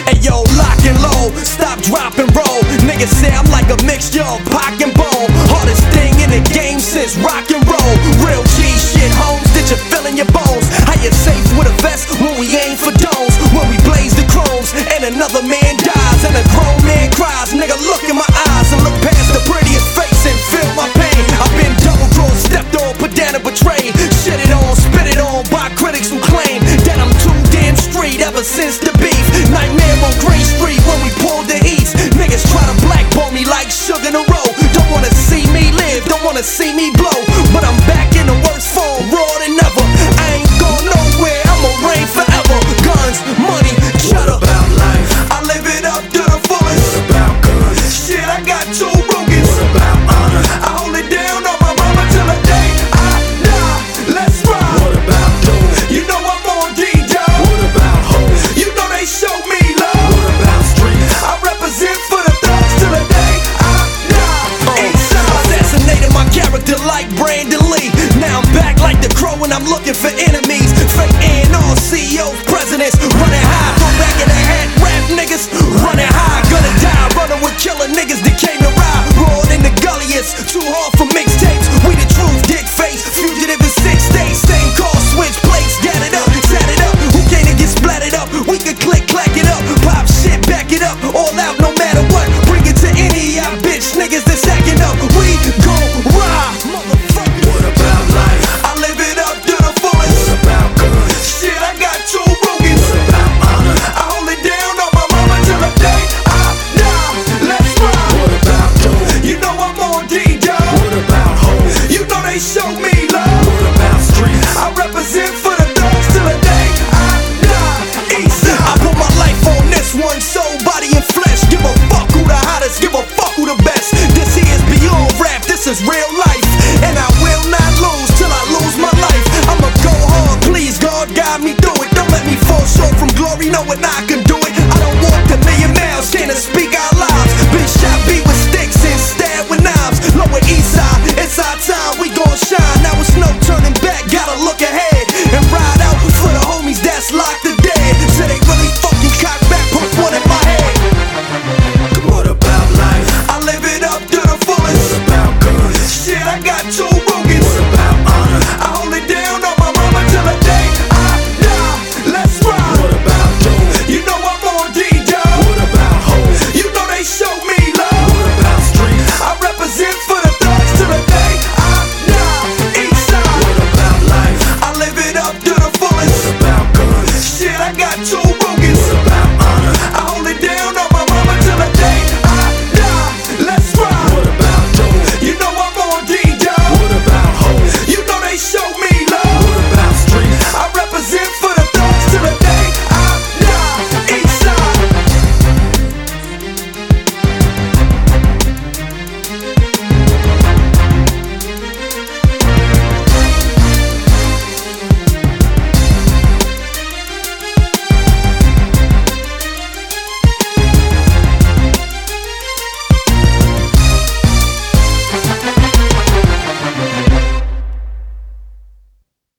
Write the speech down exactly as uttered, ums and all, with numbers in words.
Hey yo, lock and low, stop, drop and roll. Niggas say I'm like a mixture of Pac and Bone. Hardest thing in the game since rock and roll. Real G shit, homes that you feel in your bones. How you safe with a vest when we aim for domes? When we blaze the chromes and another man dies and a grown man cries. Nigga, look in my eyes and look past the prettiest face and feel my pain. I've been double crossed, stepped on, put down and betrayed. Shit it on, spit it on by critics who claim that I'm too damn street ever since the beef. Nightmare on Gray Street when we pulled the east. Niggas try to blackball me like sugar in a row. Don't wanna see me live, don't wanna see me blow. But I'm back in the worst form, raw than ever. I ain't going nowhere, I'ma reign forever. Guns, money, cheddar. What about life? I live it up to the fullest. What about guns? Shit, I got two Rugans. What about honor? I hold it down on my mama till the day I die. Let's ride. What about dough? You know I'm on D, dog. What about hoes? You know they show me love. What about streets? I represent for the thugs till the day I die. Eastside. Assassinated my character like Brandon Lee. Now I'm back like the Crow and I'm looking for enemies. Fake A and R C E Os, presidents, running high. Go back in the hat, rap niggas, running high. Gonna die, running with killer niggas that came to ride. Roared in the gully, it's too hard for mixtapes. We the truth, dick face, fugitive in six states. Same car, switch plates, get it up, set it up. Who came to get splattered up? We can click, clack it up, pop shit, back it up, all out no matter what. Bring it to any of y'all bitch niggas that's acting up. We gon' ride, motherfucker. What about life? I live it up to the fullest. What about guns? Shit, I got two Rugans. What about honor? I hold it down on my mama till the day I die. Let's ride. What about dough? You know I'm on D, dog. What about hoes? You know they show me love. What about streets? I represent for the thugs till the day I die. Eastside. I put my life on this one, soul, body, and flesh. Give a fuck who the hottest, give a fuck who the best. This here is beyond rap, this is real life. And I will not lose till I lose my life. I'ma go hard, please, God, guide me through it. Don't let me fall short from glory, knowing I can